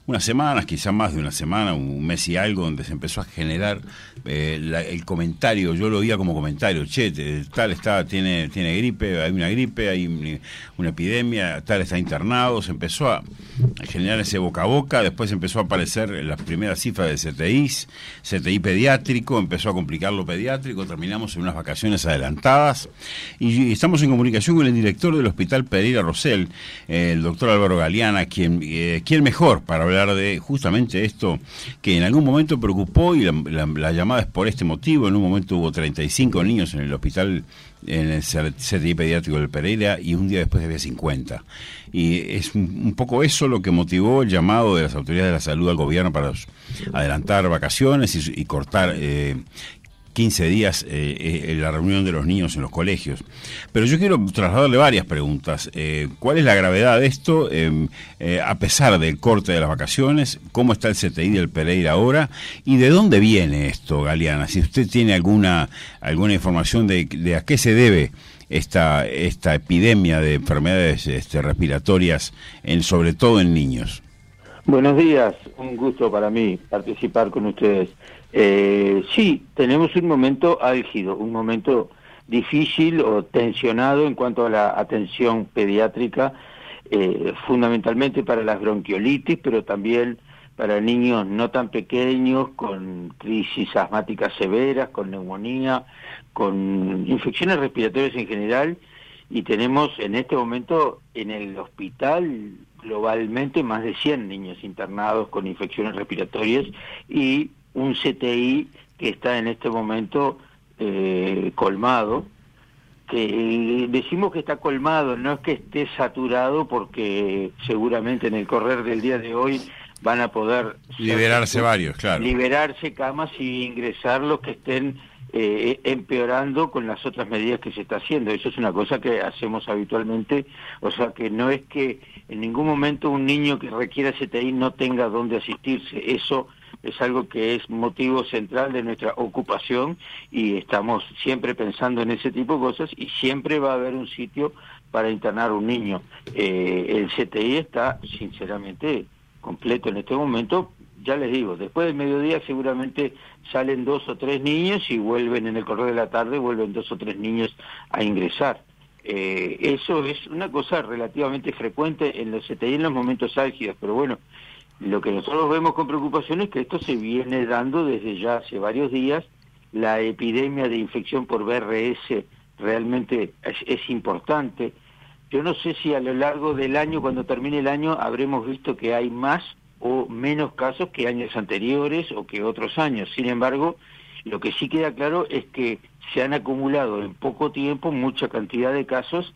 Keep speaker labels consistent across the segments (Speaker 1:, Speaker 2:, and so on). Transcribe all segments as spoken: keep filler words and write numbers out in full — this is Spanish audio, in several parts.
Speaker 1: unas semanas, quizá más de una semana, un mes y algo, donde se empezó a generar eh, la, el comentario. Yo lo oía como comentario: che, tal está, tiene, tiene gripe, hay una gripe, hay una epidemia, tal está internado. Se empezó a generar ese boca a boca. Después empezó a aparecer las primeras cifras de C T I, C T I pediátrico, empezó a complicar lo pediátrico, terminamos en unas vacaciones adelantadas y estamos en comunicación con el director del Hospital Pereira Rosell, eh, el doctor Álvaro Galeana, quien, eh, quien mejor para hablar de justamente esto que en algún momento preocupó, y la, la, la llamada es por este motivo. En un momento hubo treinta y cinco niños en el hospital, en el C T I pediátrico del Pereira, y un día después había cincuenta. Y es un, un poco eso lo que motivó el llamado de las autoridades de la salud al gobierno para los, adelantar vacaciones y, y cortar eh, quince días eh, eh, la reunión de los niños en los colegios. Pero yo quiero trasladarle varias preguntas. Eh, ¿Cuál es la gravedad de esto, eh, eh, a pesar del corte de las vacaciones? ¿Cómo está el C T I del Pereira ahora? ¿Y de dónde viene esto, Galeana? Si usted tiene alguna alguna información de, de a qué se debe esta esta epidemia de enfermedades este, respiratorias, en, sobre todo en niños.
Speaker 2: Buenos días, un gusto para mí participar con ustedes. Eh, sí, tenemos un momento álgido, un momento difícil o tensionado en cuanto a la atención pediátrica, eh, fundamentalmente para las bronquiolitis, pero también para niños no tan pequeños, con crisis asmáticas severas, con neumonía, con infecciones respiratorias en general, y tenemos en este momento en el hospital globalmente más de cien niños internados con infecciones respiratorias y un C T I que está en este momento eh, colmado, que decimos que está colmado, no es que esté saturado, porque seguramente en el correr del día de hoy van a poder
Speaker 1: liberarse ser, varios, claro.
Speaker 2: Liberarse camas y ingresar los que estén eh, empeorando con las otras medidas que se está haciendo. Eso es una cosa que hacemos habitualmente, o sea que no es que en ningún momento un niño que requiera C T I no tenga dónde asistirse. Eso es algo que es motivo central de nuestra ocupación y estamos siempre pensando en ese tipo de cosas, y siempre va a haber un sitio para internar un niño. Eh, el C T I está sinceramente completo en este momento. Ya les digo, después del mediodía seguramente salen dos o tres niños y vuelven en el correr de la tarde, vuelven dos o tres niños a ingresar. Eh, eso es una cosa relativamente frecuente en los C T I en los momentos álgidos, pero bueno, lo que nosotros vemos con preocupación es que esto se viene dando desde ya hace varios días. La epidemia de infección por B R S realmente es, es importante. Yo no sé si a lo largo del año, cuando termine el año, habremos visto que hay más o menos casos que años anteriores o que otros años. Sin embargo, lo que sí queda claro es que se han acumulado en poco tiempo mucha cantidad de casos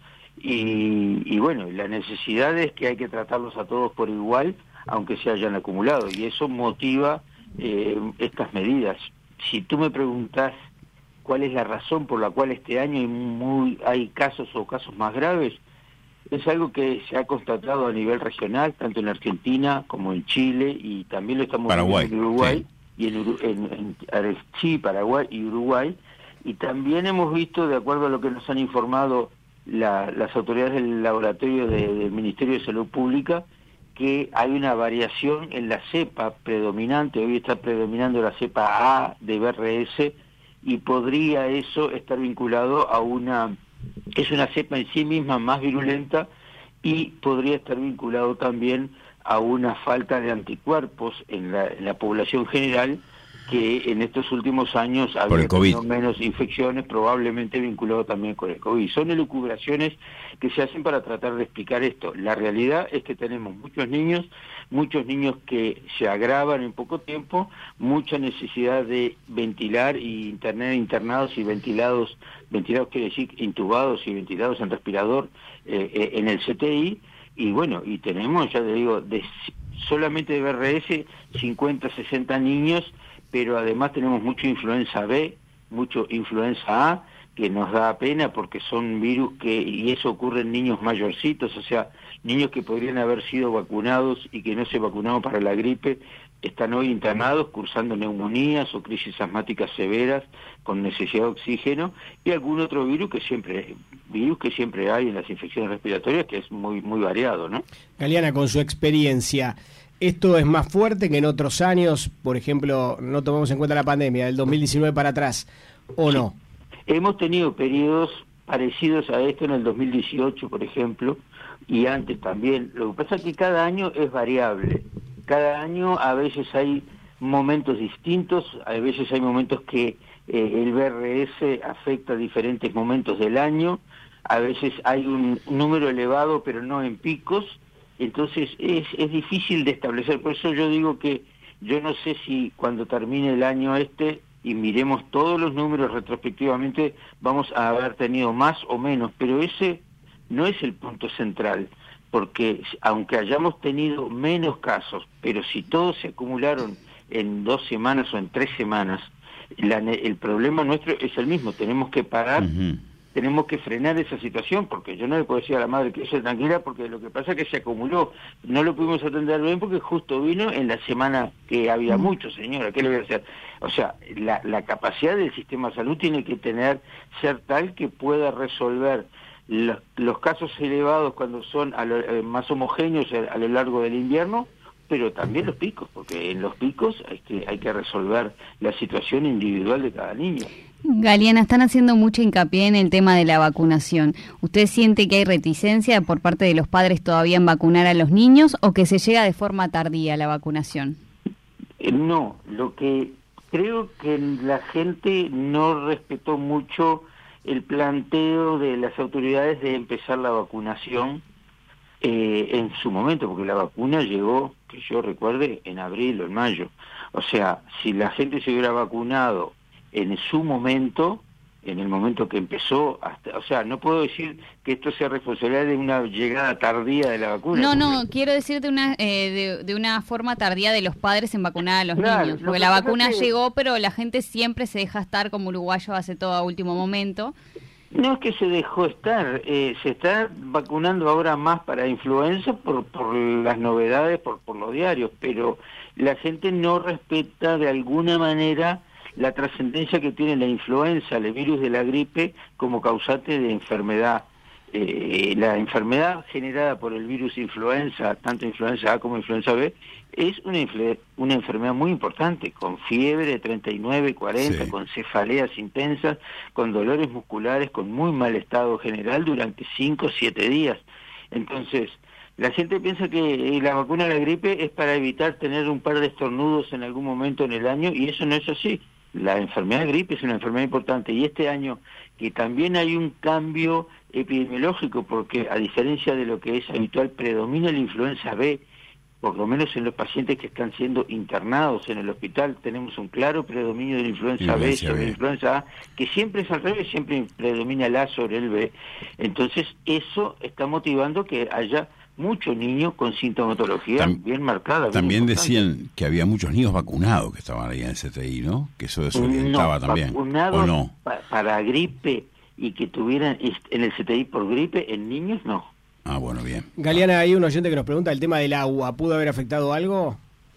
Speaker 2: y, y bueno, la necesidad es que hay que tratarlos a todos por igual, aunque se hayan acumulado, y eso motiva eh, estas medidas. Si tú me preguntás cuál es la razón por la cual este año hay, muy, hay casos o casos más graves, es algo que se ha constatado a nivel regional, tanto en Argentina como en Chile, y también lo estamos
Speaker 1: Paraguay,
Speaker 2: viendo en Uruguay,
Speaker 1: sí.
Speaker 2: y en, en, en sí, Paraguay y Uruguay, y también hemos visto, de acuerdo a lo que nos han informado la, las autoridades del laboratorio de, del Ministerio de Salud Pública, que hay una variación en la cepa predominante. Hoy está predominando la cepa A de B R S, y podría eso estar vinculado a una... es una cepa en sí misma más virulenta, y podría estar vinculado también a una falta de anticuerpos en la, en la población general, que en estos últimos años ha habido menos infecciones, probablemente vinculado también con el COVID. Son elucubraciones que se hacen para tratar de explicar esto. La realidad es que tenemos muchos niños, muchos niños que se agravan en poco tiempo, mucha necesidad de ventilar y tener internados y ventilados, ventilados quiere decir intubados y ventilados en respirador eh, eh, en el C T I, y bueno, y tenemos, ya te digo, de, solamente de B R S cincuenta, sesenta niños, pero además tenemos mucho influenza B, mucho influenza A, que nos da pena porque son virus que, y eso ocurre en niños mayorcitos, o sea, niños que podrían haber sido vacunados y que no se vacunaron para la gripe, están hoy internados cursando neumonías o crisis asmáticas severas con necesidad de oxígeno, y algún otro virus que siempre virus que siempre hay en las infecciones respiratorias, que es muy muy variado, ¿no?
Speaker 3: Galeana, con su experiencia, ¿Esto es más fuerte que en otros años? Por ejemplo, no tomamos en cuenta la pandemia, del dos mil diecinueve para atrás, ¿o no?
Speaker 2: Hemos tenido periodos parecidos a esto en el dos mil dieciocho, por ejemplo, y antes también. Lo que pasa es que cada año es variable. Cada año a veces hay momentos distintos, a veces hay momentos que eh, el B R S afecta diferentes momentos del año, a veces hay un número elevado pero no en picos. Entonces es, es difícil de establecer, por eso yo digo que yo no sé si cuando termine el año este y miremos todos los números retrospectivamente vamos a haber tenido más o menos, pero ese no es el punto central, porque aunque hayamos tenido menos casos, pero si todos se acumularon en dos semanas o en tres semanas, la, el problema nuestro es el mismo, tenemos que parar. Uh-huh. Tenemos que frenar esa situación, porque yo no le puedo decir a la madre que ella tranquila, porque lo que pasa es que se acumuló, no lo pudimos atender bien porque justo vino en la semana que había mm. mucho, señora, ¿qué le voy a hacer? O sea, la, la capacidad del sistema de salud tiene que tener, ser tal que pueda resolver los, los casos elevados cuando son a lo, eh, más homogéneos a, a lo largo del invierno, pero también los picos, porque en los picos hay que, hay que resolver la situación individual de cada niño.
Speaker 4: Galeana, están haciendo mucho hincapié en el tema de la vacunación. ¿Usted siente que hay reticencia por parte de los padres todavía en vacunar a los niños o que se llega de forma tardía a la vacunación?
Speaker 2: Eh, no, lo que creo que la gente no respetó mucho el planteo de las autoridades de empezar la vacunación eh, en su momento, porque la vacuna llegó, que yo recuerde, en abril o en mayo. O sea, si la gente se hubiera vacunado en su momento, en el momento que empezó, hasta, o sea, no puedo decir que esto sea responsabilidad de una llegada tardía de la vacuna.
Speaker 4: No, no, quiero decir de una, eh, de, de una forma tardía de los padres en vacunar a los
Speaker 2: claro,
Speaker 4: niños, porque la vacuna que... llegó, pero la gente siempre se deja estar, como uruguayo hace todo a último momento.
Speaker 2: No es que se dejó estar, eh, se está vacunando ahora más para influenza por, por las novedades, por, por los diarios, pero la gente no respeta de alguna manera la trascendencia que tiene la influenza, el virus de la gripe, como causante de enfermedad. Eh, la enfermedad generada por el virus influenza, tanto influenza A como influenza B, es una, una enfermedad muy importante, con fiebre de treinta y nueve, cuarenta, sí. Con cefaleas intensas, con dolores musculares, con muy mal estado general durante cinco o siete días. Entonces, la gente piensa que la vacuna de la gripe es para evitar tener un par de estornudos en algún momento en el año, y eso no es así. La enfermedad de gripe es una enfermedad importante, y este año que también hay un cambio epidemiológico, porque a diferencia de lo que es habitual, predomina la influenza B, por lo menos en los pacientes que están siendo internados en el hospital, tenemos un claro predominio de la influenza B sobre la influenza A, que siempre es al revés, siempre predomina el A sobre el B. Entonces eso está motivando que haya muchos niños con sintomatología Tam, bien marcada.
Speaker 1: También
Speaker 2: bien
Speaker 1: decían que había muchos niños vacunados que estaban ahí en el C T I, ¿no? Que eso desorientaba
Speaker 2: no,
Speaker 1: también.
Speaker 2: Vacunados
Speaker 1: ¿O no?
Speaker 2: pa para gripe y que tuvieran en el C T I por gripe, en niños no.
Speaker 1: Ah, bueno, bien.
Speaker 3: Galeana, hay un oyente que nos pregunta el tema del agua. ¿Pudo haber afectado algo?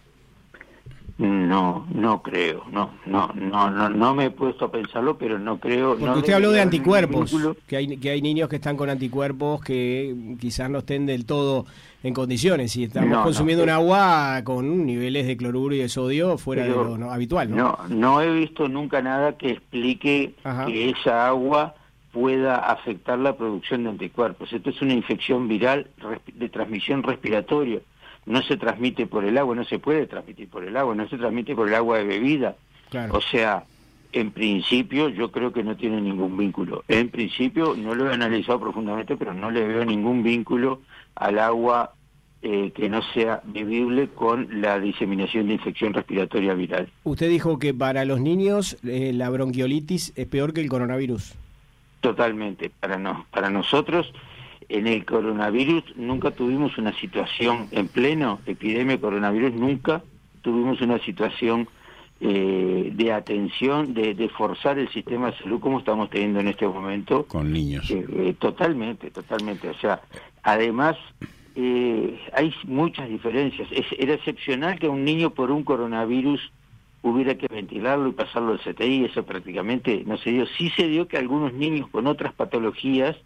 Speaker 2: No, no creo, no, no, no, no, no me he puesto a pensarlo, pero no creo.
Speaker 3: Porque
Speaker 2: no
Speaker 3: usted habló de anticuerpos, que hay que hay niños que están con anticuerpos que quizás no estén del todo en condiciones y estamos no, consumiendo no, un agua con niveles de cloruro y de sodio fuera pero, de lo no, habitual, ¿no?
Speaker 2: No, no he visto nunca nada que explique Ajá. que esa agua pueda afectar la producción de anticuerpos. Esto es una infección viral de transmisión respiratoria. No se transmite por el agua, no se puede transmitir por el agua, no se transmite por el agua de bebida. Claro. O sea, en principio yo creo que no tiene ningún vínculo. En principio no lo he analizado profundamente, pero no le veo ningún vínculo al agua eh, que no sea bebible con la diseminación de infección respiratoria viral.
Speaker 3: Usted dijo que para los niños eh, la bronquiolitis es peor que el coronavirus.
Speaker 2: Totalmente. Para, no, para nosotros... En el coronavirus nunca tuvimos una situación, en pleno epidemia de coronavirus, nunca tuvimos una situación eh, de atención, de, de forzar el sistema de salud como estamos teniendo en este momento.
Speaker 1: Con niños.
Speaker 2: Eh, eh, totalmente, totalmente. O sea, además eh, hay muchas diferencias. Es, era excepcional que un niño por un coronavirus hubiera que ventilarlo y pasarlo al C T I, eso prácticamente no se dio. Sí se dio que algunos niños con otras patologías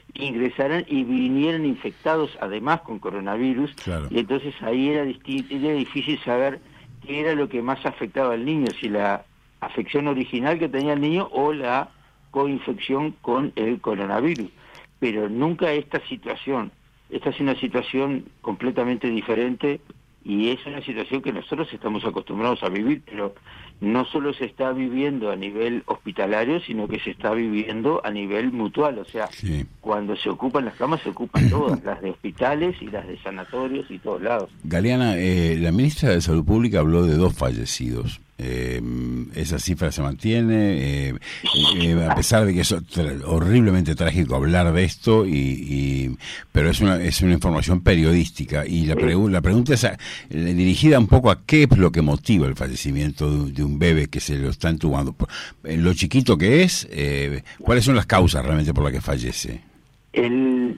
Speaker 2: ingresaran y vinieran infectados además con coronavirus,
Speaker 1: claro.
Speaker 2: Y entonces ahí era, era difícil saber qué era lo que más afectaba al niño, si la afección original que tenía el niño o la coinfección con el coronavirus. Pero nunca esta situación, esta es una situación completamente diferente y es una situación que nosotros estamos acostumbrados a vivir, pero no solo se está viviendo a nivel hospitalario, sino que se está viviendo a nivel mutual, o sea, sí. Cuando se ocupan las camas se ocupan todas, las de hospitales y las de sanatorios y todos lados.
Speaker 1: Galeana, eh, la ministra de Salud Pública habló de dos fallecidos. Eh, esa cifra se mantiene, eh, eh, a pesar de que es horriblemente trágico hablar de esto, y, y pero es una es una información periodística, y la, pregu la pregunta es a, eh, dirigida un poco a qué es lo que motiva el fallecimiento de, de un bebé que se lo está entubando, eh, lo chiquito que es, eh, cuáles son las causas realmente por las que fallece.
Speaker 2: El,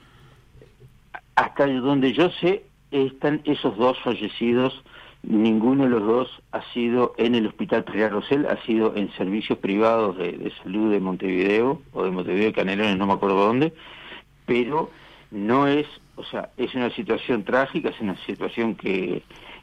Speaker 2: hasta donde yo sé, están esos dos fallecidos. Ninguno de los dos ha sido en el Hospital Pereira Rosell, ha sido en servicios privados de, de salud de Montevideo, o de Montevideo de Canelones, no me acuerdo dónde, pero no es, o sea, es una situación trágica, es una situación que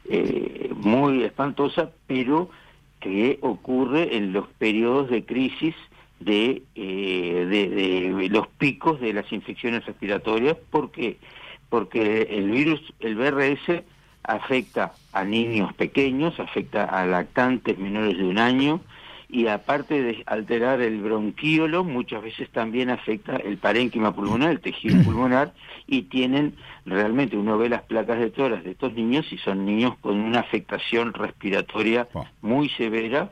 Speaker 2: eh, muy espantosa, pero que ocurre en los periodos de crisis de, eh, de, de los picos de las infecciones respiratorias. ¿Por qué? Porque el virus, el B R S, afecta a niños pequeños, afecta a lactantes menores de un año, y aparte de alterar el bronquíolo, muchas veces también afecta el parénquima pulmonar, el tejido pulmonar, y tienen realmente, uno ve las placas de tórax de estos niños y son niños con una afectación respiratoria muy severa,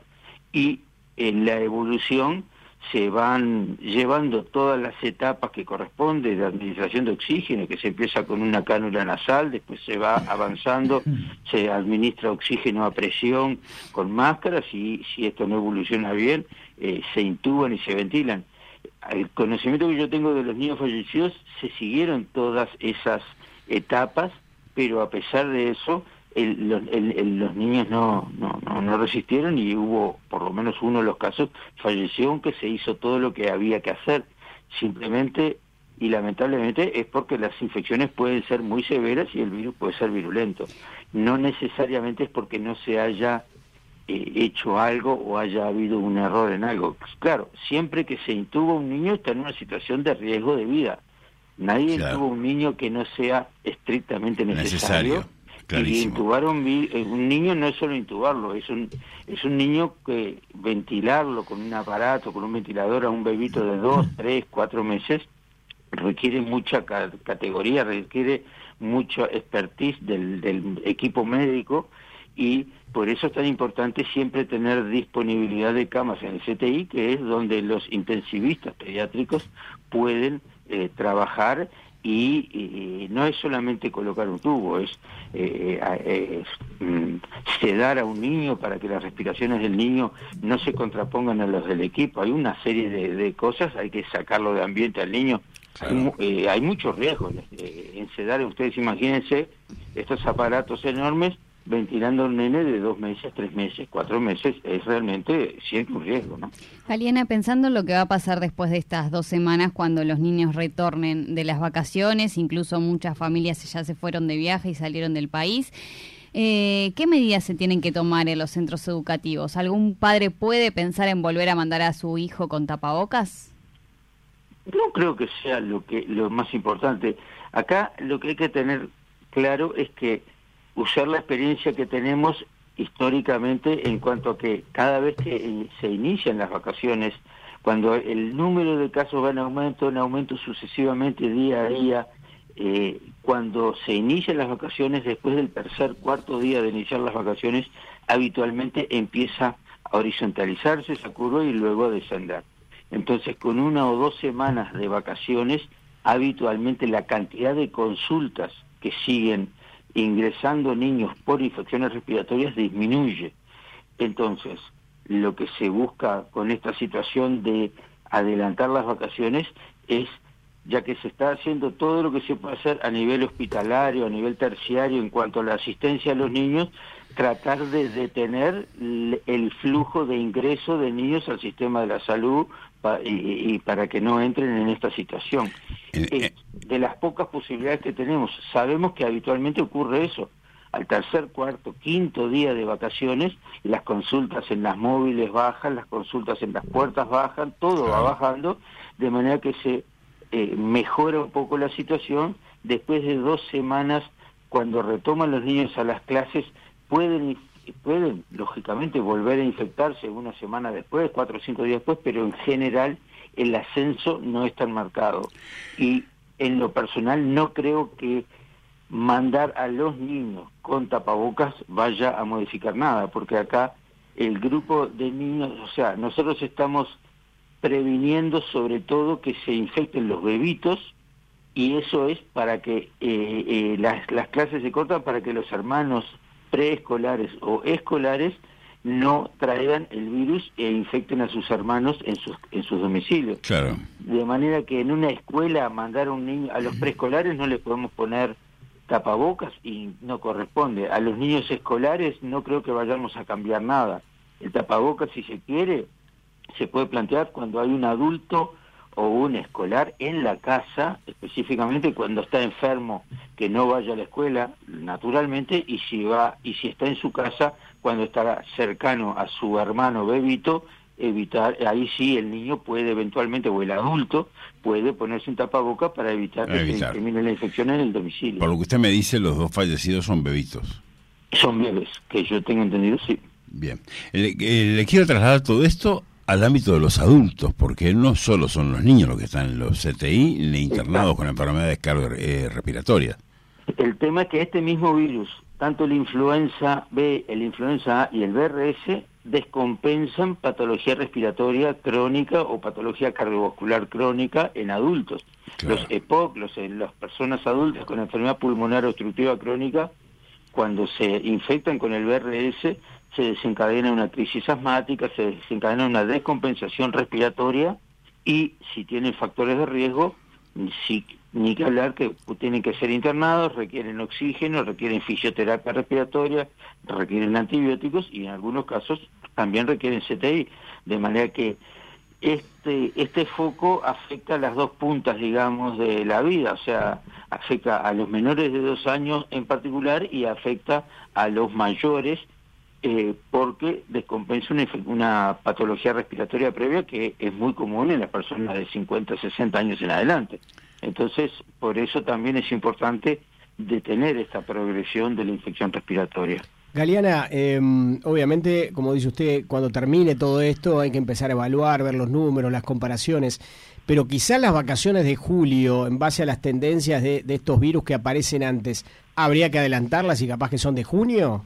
Speaker 2: y en la evolución se van llevando todas las etapas que corresponden de administración de oxígeno, que se empieza con una cánula nasal, después se va avanzando, se administra oxígeno a presión con máscaras, y si esto no evoluciona bien, eh, se intuban y se ventilan. El conocimiento que yo tengo de los niños fallecidos, se siguieron todas esas etapas, pero a pesar de eso, El, los, el, el, los niños no, no, no, no resistieron, y hubo por lo menos uno de los casos falleció, aunque se hizo todo lo que había que hacer. Simplemente y lamentablemente es porque las infecciones pueden ser muy severas y el virus puede ser virulento. No necesariamente es porque no se haya eh, hecho algo o haya habido un error en algo. Claro, siempre que se intuba un niño está en una situación de riesgo de vida. Nadie claro. intuba un niño que no sea estrictamente necesario. necesario. Y intubar un, un niño no es solo intubarlo, es un es un niño que ventilarlo con un aparato, con un ventilador a un bebito de dos, tres, cuatro meses, requiere mucha ca categoría, requiere mucha expertise del, del equipo médico, y por eso es tan importante siempre tener disponibilidad de camas en el C T I, que es donde los intensivistas pediátricos pueden eh, trabajar. Y, y no es solamente colocar un tubo, es, eh, eh, es mm, sedar a un niño para que las respiraciones del niño no se contrapongan a los del equipo. Hay una serie de, de cosas, hay que sacarlo de ambiente al niño. Claro. Hay, eh, hay muchos riesgos eh, en sedar. Ustedes imagínense estos aparatos enormes ventilando a un nene de dos meses, tres meses, cuatro meses, es realmente siempre un riesgo, ¿no?
Speaker 4: Galeana, pensando en lo que va a pasar después de estas dos semanas, cuando los niños retornen de las vacaciones, incluso muchas familias ya se fueron de viaje y salieron del país, eh, ¿qué medidas se tienen que tomar en los centros educativos? ¿Algún padre puede pensar en volver a mandar a su hijo con tapabocas?
Speaker 2: No creo que sea lo que lo más importante. Acá lo que hay que tener claro es que usar la experiencia que tenemos históricamente en cuanto a que cada vez que se inician las vacaciones, cuando el número de casos va en aumento, en aumento sucesivamente día a día, eh, cuando se inician las vacaciones, después del tercer, cuarto día de iniciar las vacaciones, habitualmente empieza a horizontalizarse esa curva y luego a descender. Entonces, con una o dos semanas de vacaciones, habitualmente la cantidad de consultas que siguen ingresando niños por infecciones respiratorias disminuye. Entonces, lo que se busca con esta situación de adelantar las vacaciones es, ya que se está haciendo todo lo que se puede hacer a nivel hospitalario, a nivel terciario en cuanto a la asistencia a los niños, tratar de detener el flujo de ingreso de niños al sistema de la salud pa, y, y para que no entren en esta situación. Eh, eh. De las pocas posibilidades que tenemos, sabemos que habitualmente ocurre eso. Al tercer, cuarto, quinto día de vacaciones, las consultas en las móviles bajan, las consultas en las puertas bajan, todo va bajando, de manera que se eh, mejora un poco la situación. Después de dos semanas, cuando retoman los niños a las clases, pueden, pueden lógicamente volver a infectarse una semana después, cuatro o cinco días después, pero en general el ascenso no es tan marcado. Y en lo personal no creo que mandar a los niños con tapabocas vaya a modificar nada, porque acá el grupo de niños, o sea, nosotros estamos previniendo sobre todo que se infecten los bebitos, y eso es para que eh, eh, las, las clases se cortan para que los hermanos preescolares o escolares no traigan el virus e infecten a sus hermanos en sus en sus domicilios.
Speaker 1: Claro.
Speaker 2: De manera que en una escuela mandar a un niño, a los preescolares no les podemos poner tapabocas y no corresponde. A los niños escolares no creo que vayamos a cambiar nada. El tapabocas, si se quiere, se puede plantear cuando hay un adulto o un escolar en la casa, específicamente cuando está enfermo, que no vaya a la escuela, naturalmente, y si va y si está en su casa, cuando estará cercano a su hermano bebito, evitar, ahí sí el niño puede eventualmente, o el adulto, puede ponerse un tapaboca para evitar que evitar. se termine la infección en el domicilio.
Speaker 1: Por lo que usted me dice, los dos fallecidos son bebitos.
Speaker 2: Son bebés, que yo tengo entendido, sí.
Speaker 1: Bien. Le, le quiero trasladar todo esto al ámbito de los adultos, porque no solo son los niños los que están en los C T I ni internados con enfermedades cardiorrespiratorias.
Speaker 2: El tema es que este mismo virus, tanto la influenza B, el influenza A y el B R S, descompensan patología respiratoria crónica o patología cardiovascular crónica en adultos. Claro. Los E P O C, los, las personas adultas con enfermedad pulmonar obstructiva crónica, cuando se infectan con el B R S, se desencadena una crisis asmática, se desencadena una descompensación respiratoria, y si tienen factores de riesgo, si, ni que hablar que tienen que ser internados, requieren oxígeno, requieren fisioterapia respiratoria, requieren antibióticos y en algunos casos también requieren C T I, de manera que este este foco afecta a las dos puntas, digamos, de la vida, o sea, afecta a los menores de dos años en particular y afecta a los mayores, eh, porque descompensa una, una patología respiratoria previa que es muy común en las personas de cincuenta, sesenta años en adelante. Entonces, por eso también es importante detener esta progresión de la infección respiratoria.
Speaker 3: Galeana, eh, obviamente, como dice usted, cuando termine todo esto hay que empezar a evaluar, ver los números, las comparaciones, pero quizás las vacaciones de julio, en base a las tendencias de, de estos virus que aparecen antes, ¿habría que adelantarlas y capaz que son de junio?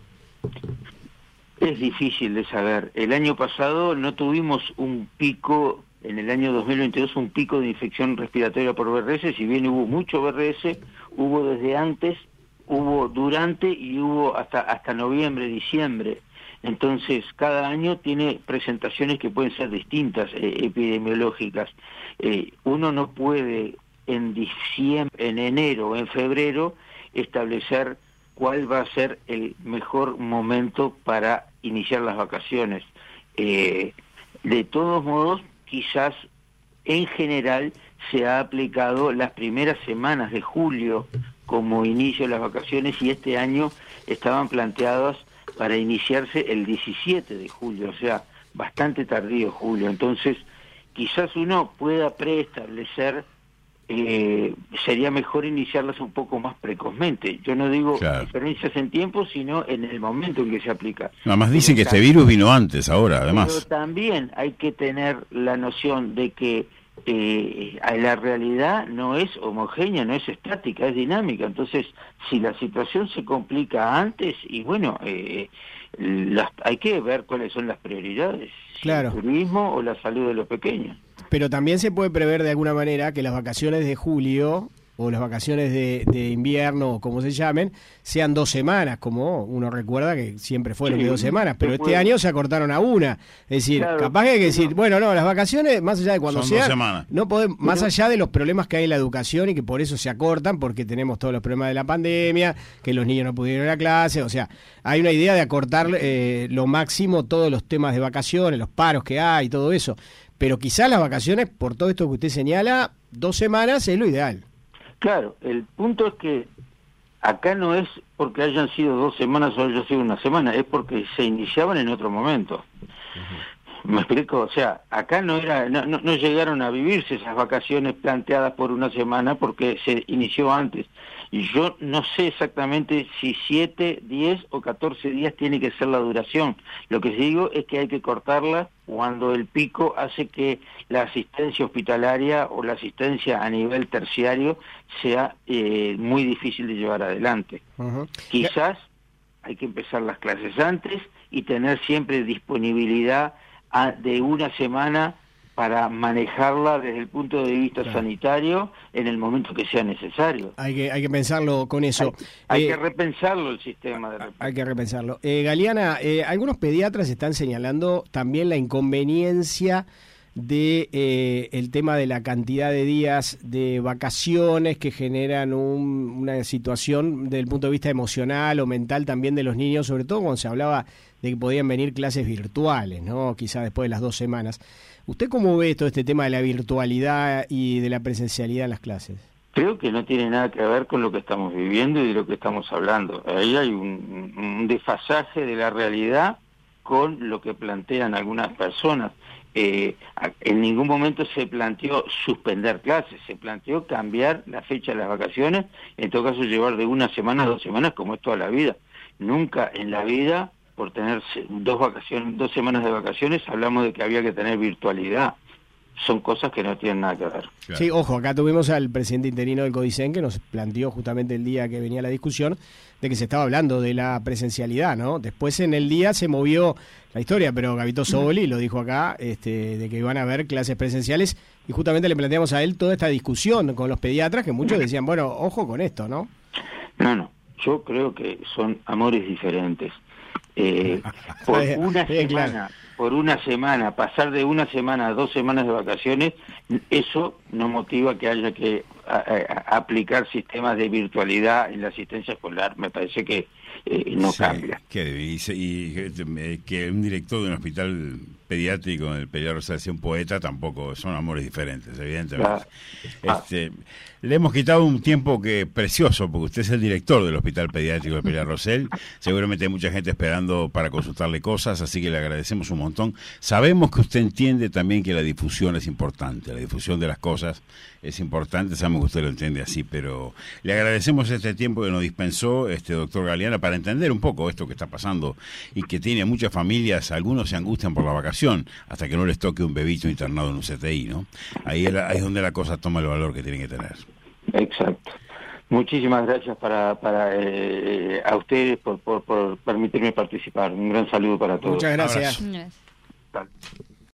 Speaker 2: Es difícil de saber. El año pasado no tuvimos un pico, en el año dos mil veintidós, un pico de infección respiratoria por B R S, si bien hubo mucho B R S, hubo desde antes, hubo durante y hubo hasta hasta noviembre, diciembre. Entonces, cada año tiene presentaciones que pueden ser distintas, eh, epidemiológicas. Eh, uno no puede en diciembre, en enero o en febrero establecer cuál va a ser el mejor momento para iniciar las vacaciones. Eh, de todos modos, quizás en general se ha aplicado las primeras semanas de julio como inicio de las vacaciones, y este año estaban planteadas para iniciarse el diecisiete de julio, o sea, bastante tardío julio. Entonces, quizás uno pueda preestablecer, eh, sería mejor iniciarlas un poco más precozmente. Yo no digo claro. diferencias en tiempo, sino en el momento en que se aplica.
Speaker 1: Nada más dicen que este virus vino antes, ahora, además.
Speaker 2: Pero también hay que tener la noción de que Eh, la realidad no es homogénea, no es estática, es dinámica. Entonces, si la situación se complica antes, y bueno, eh, las, hay que ver cuáles son las prioridades,
Speaker 3: claro.
Speaker 2: Si el turismo o la salud de los pequeños.
Speaker 3: Pero también se puede prever de alguna manera que las vacaciones de julio o las vacaciones de, de invierno, o como se llamen, sean dos semanas, como uno recuerda que siempre fueron sí, de dos semanas, pero este año se acortaron a una. Es decir, claro, capaz que hay que decir, no. bueno, no, las vacaciones, más allá de cuando
Speaker 1: Son
Speaker 3: sean,
Speaker 1: dos semanas.
Speaker 3: No podemos, más allá de los problemas que hay en la educación y que por eso se acortan, porque tenemos todos los problemas de la pandemia, que los niños no pudieron ir a clase, o sea, hay una idea de acortar eh, lo máximo todos los temas de vacaciones, los paros que hay, todo eso. Pero quizás las vacaciones, por todo esto que usted señala, dos semanas es lo ideal.
Speaker 2: Claro, el punto es que acá no es porque hayan sido dos semanas o haya sido una semana, es porque se iniciaban en otro momento. Uh-huh. ¿Me explico? O sea, acá no era, no, no, no llegaron a vivirse esas vacaciones planteadas por una semana porque se inició antes. Y yo no sé exactamente si siete, diez o catorce días tiene que ser la duración. Lo que sí digo es que hay que cortarla cuando el pico hace que la asistencia hospitalaria o la asistencia a nivel terciario sea eh, muy difícil de llevar adelante. Uh-huh. Quizás hay que empezar las clases antes y tener siempre disponibilidad a, de una semana para manejarla desde el punto de vista claro. sanitario en el momento que sea necesario.
Speaker 3: Hay que hay que pensarlo con eso.
Speaker 2: Hay, hay
Speaker 3: eh,
Speaker 2: que repensarlo el sistema. De
Speaker 3: hay que repensarlo. Eh, Galeana, eh, algunos pediatras están señalando también la inconveniencia de eh, el tema de la cantidad de días de vacaciones que generan un, una situación desde el punto de vista emocional o mental también de los niños, sobre todo cuando se hablaba de que podían venir clases virtuales, ¿no? Quizás después de las dos semanas. ¿Usted cómo ve todo este tema de la virtualidad y de la presencialidad en las clases?
Speaker 2: Creo que no tiene nada que ver con lo que estamos viviendo y de lo que estamos hablando. Ahí hay un, un desfasaje de la realidad con lo que plantean algunas personas. Eh, en ningún momento se planteó suspender clases, se planteó cambiar la fecha de las vacaciones, en todo caso llevar de una semana a dos semanas como es toda la vida. Nunca en la vida, por tener dos vacaciones, dos semanas de vacaciones, hablamos de que había que tener virtualidad. Son cosas que no tienen nada que ver.
Speaker 3: Claro. Sí, ojo, acá tuvimos al presidente interino del CODICEN que nos planteó justamente el día que venía la discusión de que se estaba hablando de la presencialidad, ¿no? Después en el día se movió la historia, pero Gabito Soboli lo dijo acá, este, de que iban a haber clases presenciales y justamente le planteamos a él toda esta discusión con los pediatras que muchos decían, bueno, ojo con esto, ¿no?
Speaker 2: No, no, yo creo que son amores diferentes. Eh, por una semana, claro. por una semana, pasar de una semana a dos semanas de vacaciones, eso no motiva que haya que a, a, aplicar sistemas de virtualidad en la asistencia escolar. Me parece que eh, no sí, cambia.
Speaker 1: Que, y, y que un director de un hospital pediátrico, el pediatra Rosales, un poeta, tampoco son amores diferentes, evidentemente. Ah, este, ah. Le hemos quitado un tiempo que precioso, porque usted es el director del Hospital Pediátrico de Pediatra Rosell. Seguramente hay mucha gente esperando para consultarle cosas, así que le agradecemos un montón. Sabemos que usted entiende también que la difusión es importante, la difusión de las cosas es importante, sabemos que usted lo entiende así, pero le agradecemos este tiempo que nos dispensó, este doctor Galeana, para entender un poco esto que está pasando y que tiene muchas familias, algunos se angustian por la vacación, hasta que no les toque un bebito internado en un C T I, ¿no? Ahí es, la, ahí es donde la cosa toma el valor que tiene que tener.
Speaker 2: Exacto. Muchísimas gracias para, para eh, a ustedes por, por, por permitirme participar. Un gran saludo para todos.
Speaker 3: Muchas gracias.
Speaker 2: Abrazo.